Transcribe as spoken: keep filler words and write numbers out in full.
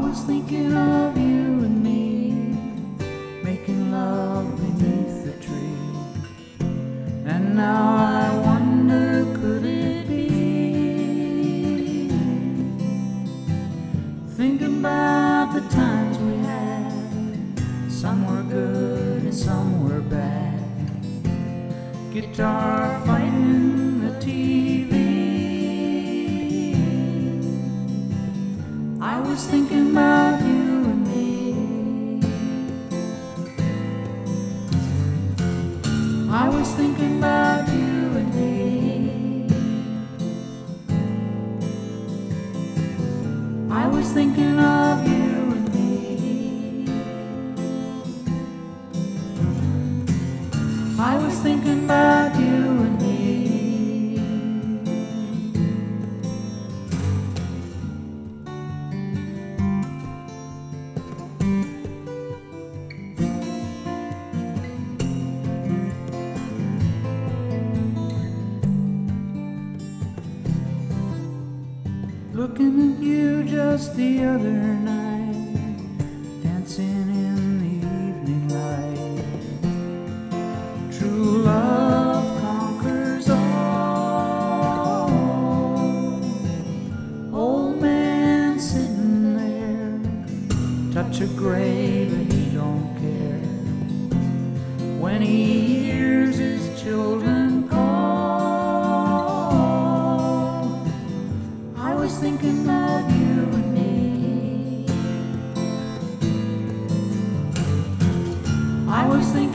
was thinking of you and me, making love beneath the tree. And now I wonder, could it be? Thinking about the times we had, some were good and some were bad. Guitar fighting the T V. I was thinking about you and me. I was thinking about you and me. I was thinking of you and me. I was thinking about you and me. Looking at you just the other night, dancing in the evening light. True love conquers all. Old man sitting there, touch a grave and he don't care. When he hears his children call, I was thinking of you and me. I was thinking